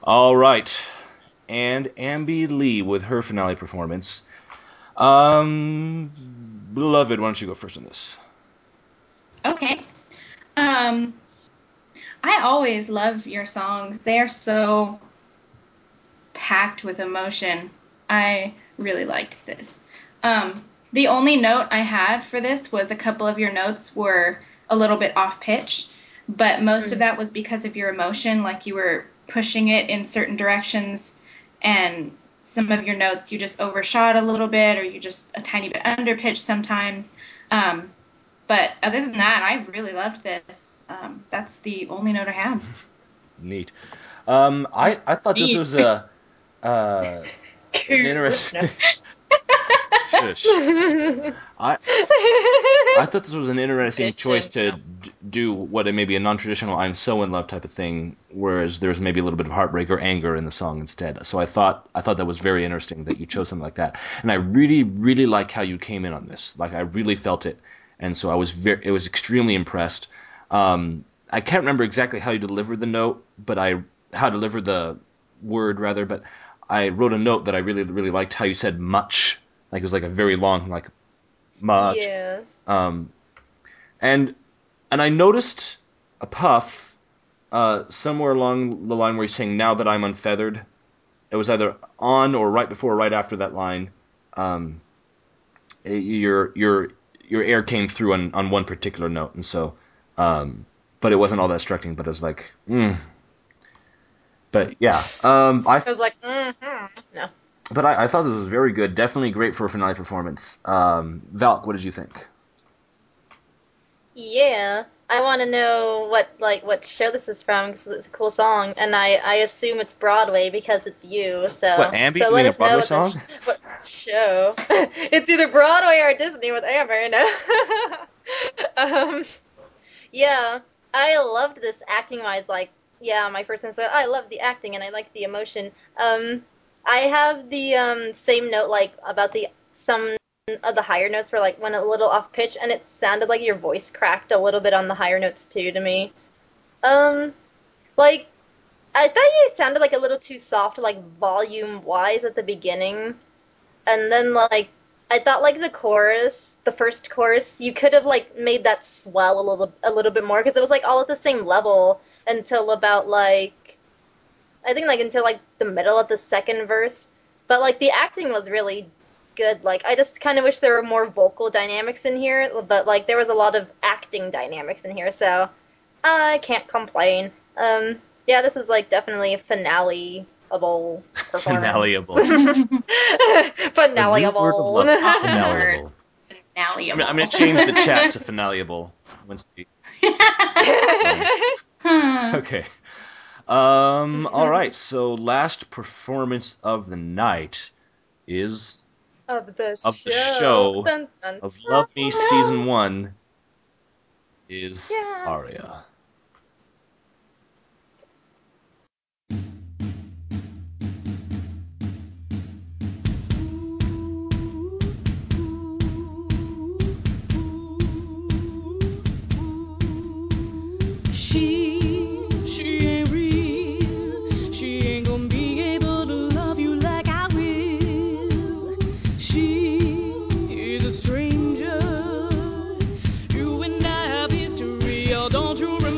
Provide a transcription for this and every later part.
All right. And Ambi Lee with her finale performance. Beloved, why don't you go first on this? Okay. Um, I always love your songs. They are so packed with emotion. I really liked this. The only note I had for this was a couple of your notes were a little bit off pitch, but most of Mm. that was because of your emotion, like you were pushing it in certain directions, and some of your notes you just overshot a little bit, or you just a tiny bit under pitched sometimes. Um, but other than that, I really loved this. That's the only note I had. Neat. I thought this Neat. was a an Cool. No. interesting. Shush. I I thought this was an interesting choice Bitching. to No. do what it may be a non-traditional "I'm so in love" type of thing, whereas there's maybe a little bit of heartbreak or anger in the song instead. So I thought that was very interesting that you chose something like that, and I really really like how you came in on this. Like I really felt it, and so I was extremely impressed. I can't remember exactly how you delivered the note, but I how to deliver the word rather, but I wrote a note that I really really liked how you said much, like it was like a very long like much. Yeah. Um, and and I noticed a puff somewhere along the line where he's saying "Now that I'm unfeathered." It was either on or right before or right after that line. Um, your air came through on one particular note, and so, but it wasn't all that striking. But it was like, but yeah, I was like, no. I thought this was very good. Definitely great for a finale performance. Valk, what did you think? Yeah. I want to know what show this is from because it's a cool song, and I assume it's Broadway because it's you. What, So Ambi so let doing a us know Broadway song? what show. It's either Broadway or Disney with Amber. No. um. Yeah. I loved this acting wise. Like, yeah, my first instant. I love the acting and I like the emotion. I have the same note like about the some of the higher notes were like went a little off pitch, and it sounded like your voice cracked a little bit on the higher notes too to me. Um, like I thought you sounded like a little too soft, like volume wise at the beginning, and then like I thought like the chorus, the first chorus, you could have like made that swell a little bit more because it was like all at the same level until about like I think like until like the middle of the second verse. But like the acting was really good. Like I just kind of wish there were more vocal dynamics in here, but like there was a lot of acting dynamics in here, so I can't complain. Yeah, this is like definitely a finale-able performance. Finaleable. A new word of Finale-able. love. Awesome word. Finaleable. I'm gonna Malleable. change the chat to finaleable once it's done. Okay. All right. So last performance of the night is Of the of the show. show Dun, dun, of Love Me season dun. one is Yes. Aria. She ain't real. She ain't gonna be able to love you like I will. She is a stranger. You and I have history, oh, don't you remember?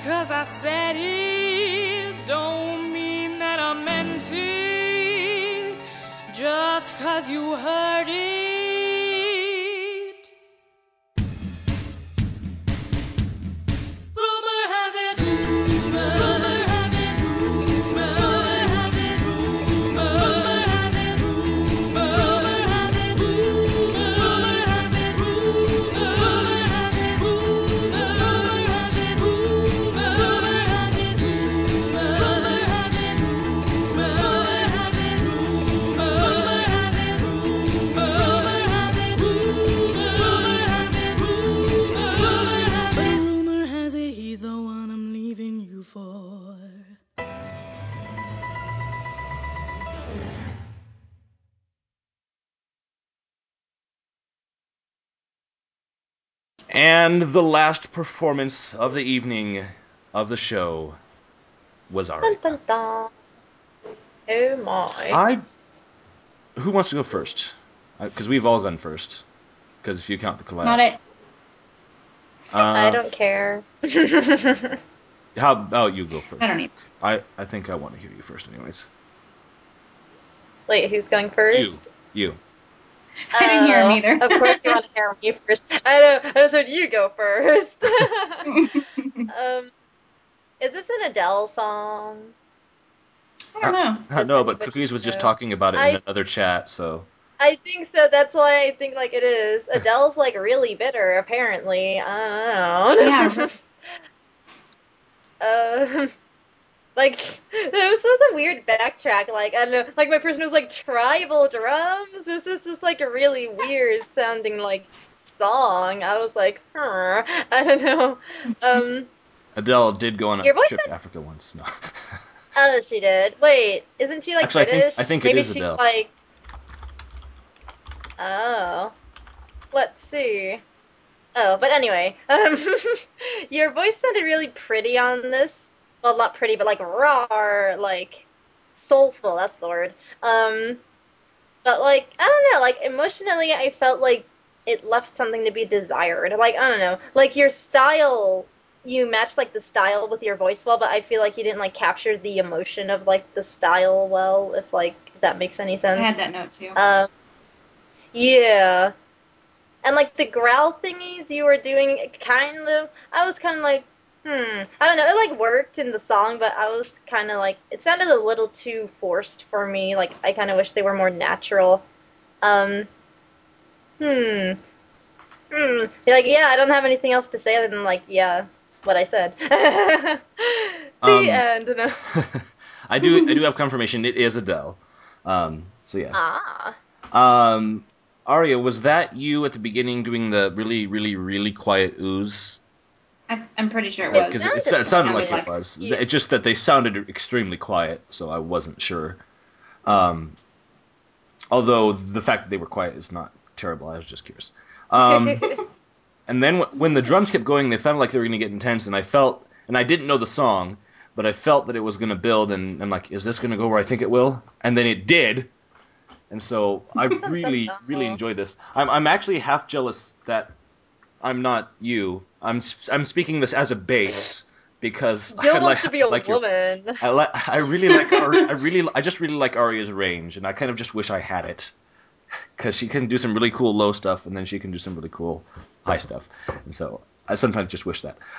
'cause I said it, don't mean that I meant it. Just 'cause you heard it. Rumor has it, rumor has it, rumor has it, rumor has it, rumor has it, rumor has it, rumor has it, rumor has it, rumor has it, rumor has it, rumor has it, rumor has it, rumor has it, but rumor has it he's the one I'm leaving you for. And the last performance of the evening of the show was Dun, Aria. dun, dun. Oh my. Who wants to go first? Because we've all gone first. Because if you count the collab. Not it. I don't care. How about you go first? I don't need. I think I want to hear you first, anyways. Wait, who's going first? You. I didn't hear him either. Of course you want to hear me first. I know. I just heard you go first. Is this an Adele song? I don't know. No, but anybody Cookies was just know? talking about it in another chat, so. I think so. That's why I think like it is. Adele's like really bitter, apparently. I don't know. Yeah. Like it was a weird backtrack. Like I don't know. Like my person was like tribal drums. This is just like a really weird sounding like song. I was like, I don't know. Adele did go on a Your voice trip said- to Africa once. No. Oh, she did. Wait, isn't she like Actually, British? I think it Maybe is she's Adele. like. Oh, let's see. Oh, but anyway, your voice sounded really pretty on this. Well, not pretty, but like raw, like soulful. That's the word. But like I don't know, like emotionally, I felt like it left something to be desired. Like I don't know, like your style, you matched like the style with your voice well, but I feel like you didn't like capture the emotion of like the style well. If like that makes any I sense. had that note too. Yeah. And like the growl thingies you were doing, I was kind of like, I don't know, it like worked in the song, but I was kind of like, it sounded a little too forced for me. Like I kind of wish they were more natural. Um, You're like, yeah, I don't have anything else to say other than like, yeah, what I said. The end. No. I do have confirmation. It is Adele. So yeah. Ah. Aria, was that you at the beginning doing the really, really, really quiet ooze? I'm pretty sure it was. Because it sounded like like it was. you. It's just that they sounded extremely quiet, so I wasn't sure. Although the fact that they were quiet is not terrible. I was just curious. And then when the drums kept going, they sounded like they were going to get intense, and I didn't know the song, but I felt that it was going to build, and I'm like, is this going to go where I think it will? And then it did. And so I really, really enjoyed this. I'm actually half jealous that I'm not you. I'm speaking this as a base because Gil wants to be a like woman. I just really like Aria's range, and I kind of just wish I had it because she can do some really cool low stuff, and then she can do some really cool high stuff. And so I sometimes just wish that.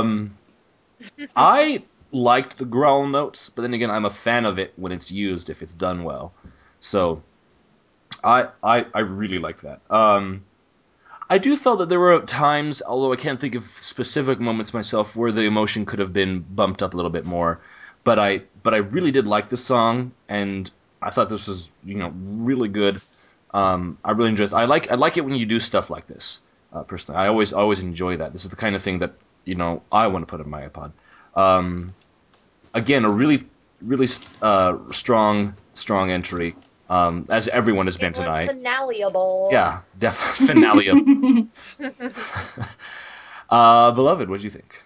I liked the growl notes, but then again, I'm a fan of it when it's used if it's done well. So. I really like that. I do feel that there were times, although I can't think of specific moments myself, where the emotion could have been bumped up a little bit more. But I really did like this song, and I thought this was really good. I really enjoyed it. I like it when you do stuff like this. Personally, I always enjoy that. This is the kind of thing that I want to put in my iPod. Again, a really strong entry. As everyone has been tonight. It was finaleable. Yeah, definitely finale. Beloved, what do you think?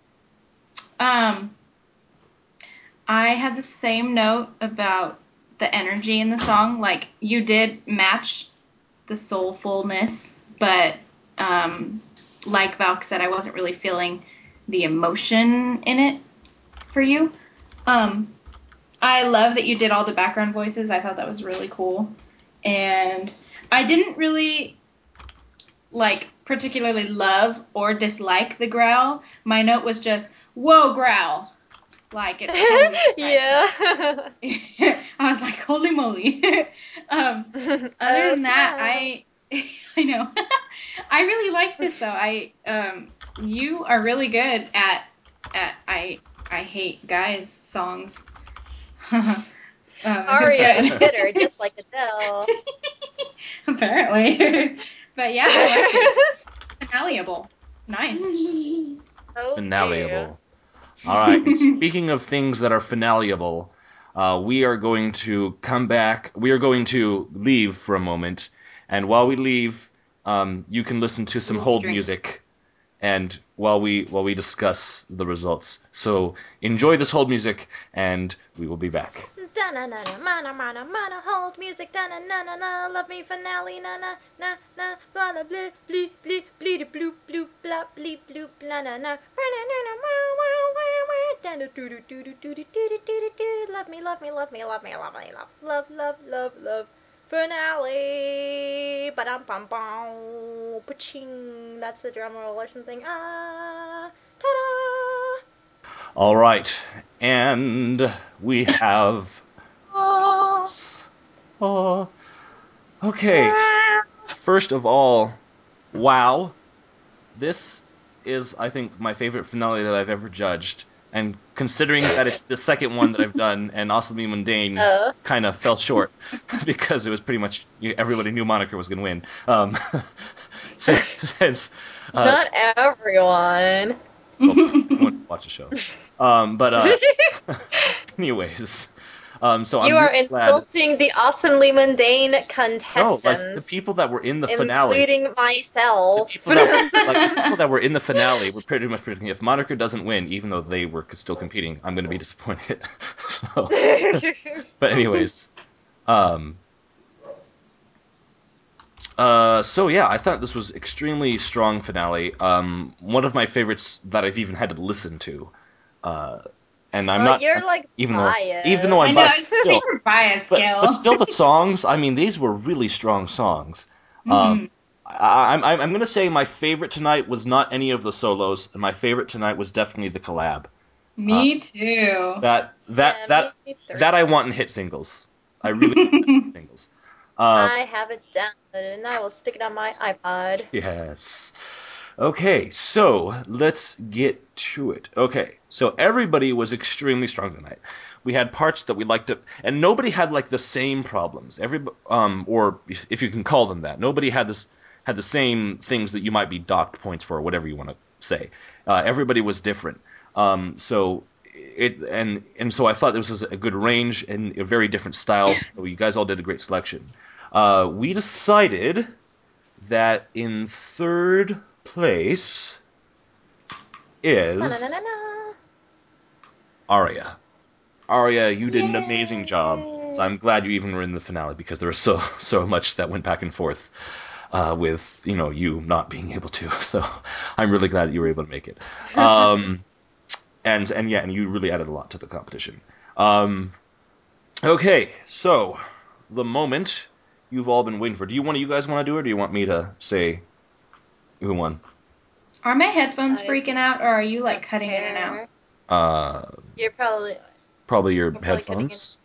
I had the same note about the energy in the song. Like you did match the soulfulness, but like Valk said, I wasn't really feeling the emotion in it for you. I love that you did all the background voices. I thought that was really cool. And I didn't really particularly love or dislike the growl. My note was just, whoa, growl. Like, it's totally Yeah. I was like, holy moly. Other than that, I know. I really liked this though. You are really good at I hate guys songs. Aria is bitter, just like Adele. Apparently. But yeah, I liked it. Finaleable. Nice. Oh, Finaleable. All right. And speaking of things that are finaleable, we are going to come back. We are going to leave for a moment, and while we leave, you can listen to some Little hold drink. music, and while we discuss the results. So enjoy this hold music, and we will be back. Da-na-na-na, mana, hold music, da-na-na-na-na, love me finale, na-na-na-na, blah, blah, blah, blee, blee, blee, da, bloop, bloop, blah, blee, bloop, la-na-na, ra-na-na-na, wah, wah, wah, wah, da-na-do-do-do-do-do-do-do-do-do, love me, love me, love me, love me, love me, love, love, love, love, finale, ba-dum-bum-bum, pa-ching, that's the drum roll or something, ta-da! All right, and we have. Oh, okay. First of all, wow. This is, I think, my favorite finale that I've ever judged. And considering that it's the second one that I've done, and Awesomely Mundane kind of fell short because it was pretty much everybody knew Moniker was going to win. Since Not everyone. well, I want to watch the show. But anyways, so I'm You are really glad. insulting the awesomely mundane No, contestants, the people that were in the finale. including myself. The people that were in the finale were pretty much predicting if Moniker doesn't win, even though they were still competing, I'm going to be disappointed. So, but anyways, um, so yeah, I thought this was extremely strong finale. One of my favorites that I've even had to listen to. And I'm Well, not you're like even though biased. I'm I know, biased it's still, super biased, but Gil. still the songs. I mean, these were really strong songs. Mhm. I'm gonna say my favorite tonight was not any of the solos, and my favorite tonight was definitely the collab. Me too. That that Yeah, that me three. that I want in hit singles. I really want that in hit singles. Um, I have it downloaded and I will stick it on my iPod. yes. Okay, so let's get to it. Okay, so everybody was extremely strong tonight. We had parts that we liked, and nobody had like the same problems. Or if you can call them that, nobody had the same things that you might be docked points for, or whatever you want to say. Everybody was different. So I thought this was a good range and a very different styles. So you guys all did a great selection. We decided that in third place is Na-na-na-na-na. Aria. Aria, you did an amazing job. So Yay! I'm glad you even were in the finale because there was so much that went back and forth with you not being able to. So I'm really glad that you were able to make it. And you really added a lot to the competition. Okay, so the moment you've all been waiting for. Do you guys want to do it, or do you want me to say who won? Are my headphones I freaking out, or are you like don't cutting in and out? care. Uh, You're probably Probably your We're probably cutting headphones.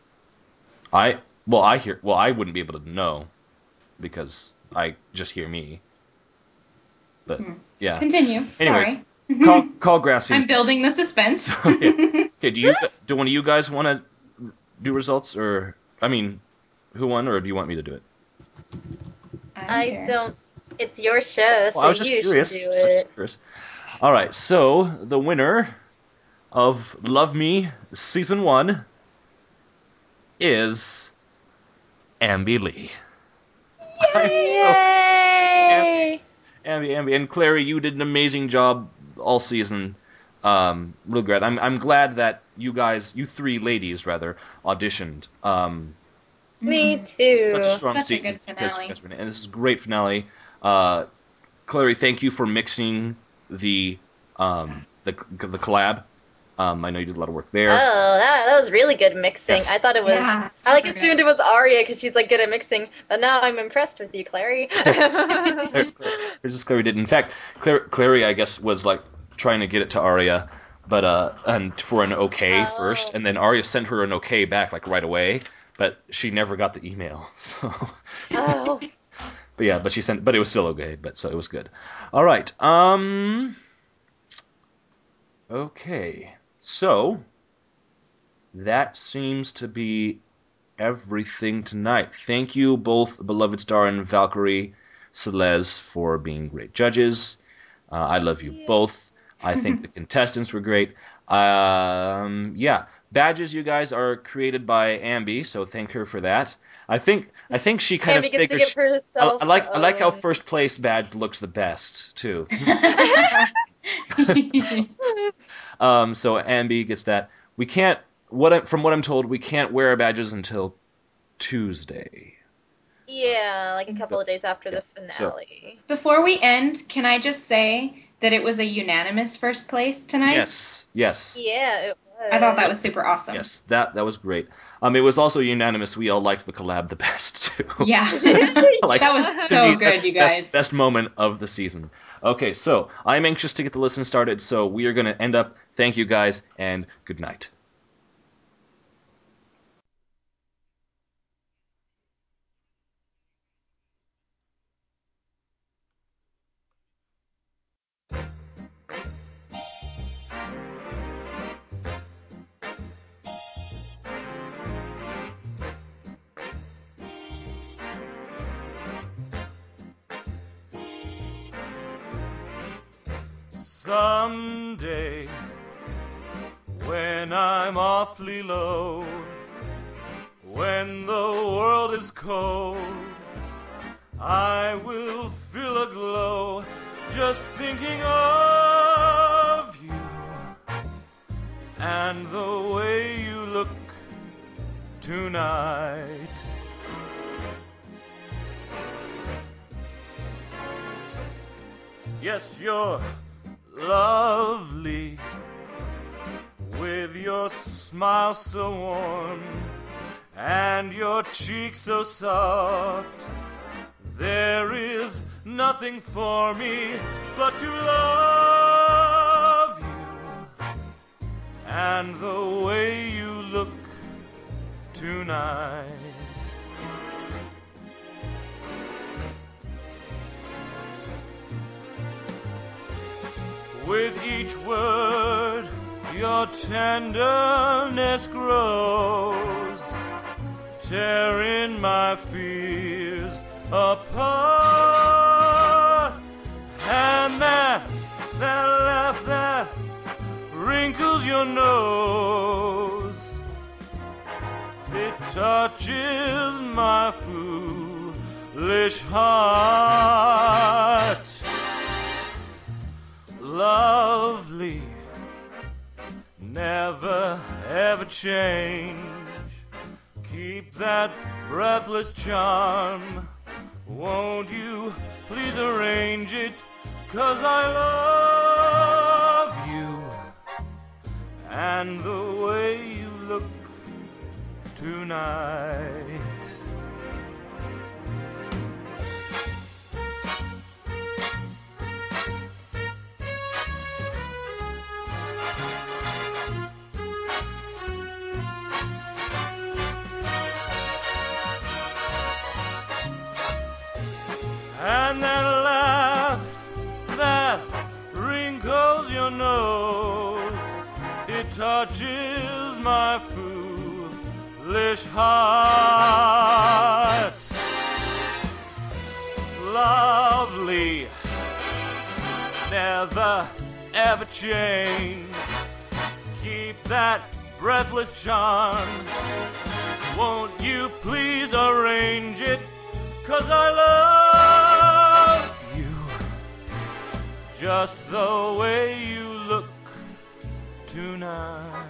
I wouldn't be able to know because I just hear me. But yeah. Continue. Anyways, Sorry. call Gracian. I'm building the suspense. So yeah. Okay. Do one of you guys want to do results, or I mean, who won, or do you want me to do it? I don't I care. don't. It's your show, Well, so I was just you should curious. do I was just it. curious. All right. So the winner of Love Me Season 1 is Ambi Lee. I'm so Yay! Ambi, and Clary, you did an amazing job all season. Real great. I'm glad that you three ladies rather, auditioned. Me Such a too. strong Such a season good because you finale. guys were, and this is a great finale. Uh, Clary, thank you for mixing the the collab. I know you did a lot of work there. Oh, that was really good mixing. Yes. I thought it was. Yeah, I like super assumed good. it was Arya because she's like good at mixing, but now I'm impressed with you, Clary. Clary did. In fact, Clary, I guess, was like trying to get it to Arya, but and for an okay first, Oh. and then Arya sent her an okay back like right away, but she never got the email. So, Oh. but yeah, but she sent, but it was still okay. But so it was good. All right. Okay. So that seems to be everything tonight. Thank you, both Beloved Star and Valkyrie Celeste, for being great judges. I love you Yeah. both. I think the contestants were great. Yeah, badges, you guys, are created by Ambi, so thank her for that. I think she kind of Ambi gets to figured. give herself her I like how own. first place badge looks the best too. So Ambi gets that. We can't. From what I'm told, we can't wear our badges until Tuesday. Yeah, like a couple of days after Yeah. the So finale. Before we end, can I just say that it was a unanimous first place tonight? yes, Yeah, it I thought that was. was super awesome. yes. That was great. It was also unanimous. We all liked the collab the best too. Yeah. Like That was to so me, good, you that's guys. best moment of the season. Okay, so I'm anxious to get the listen started. So we are going to end up. Thank you guys and good night. Someday, when I'm awfully low, when the world is cold, I will feel a glow just thinking of you and the way you look tonight. Yes, you're lovely with your smile so warm and your cheeks so soft. There is nothing for me but to love you and the way you look tonight. With each word, your tenderness grows, tearing my fears apart. And that laugh that wrinkles your nose, it touches my foolish heart. Lovely, never ever change. Keep that breathless charm. Won't you please arrange it? 'Cause I love you and the way you look tonight. And that laugh that wrinkles your nose, it touches my foolish heart. Lovely, never ever change. Keep that breathless charm. Won't you please arrange it? 'Cause I love you just the way you look tonight.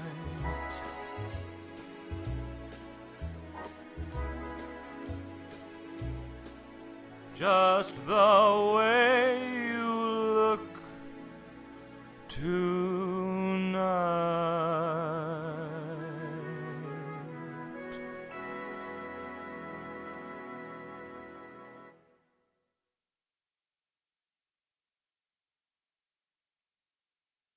Just the way you look tonight.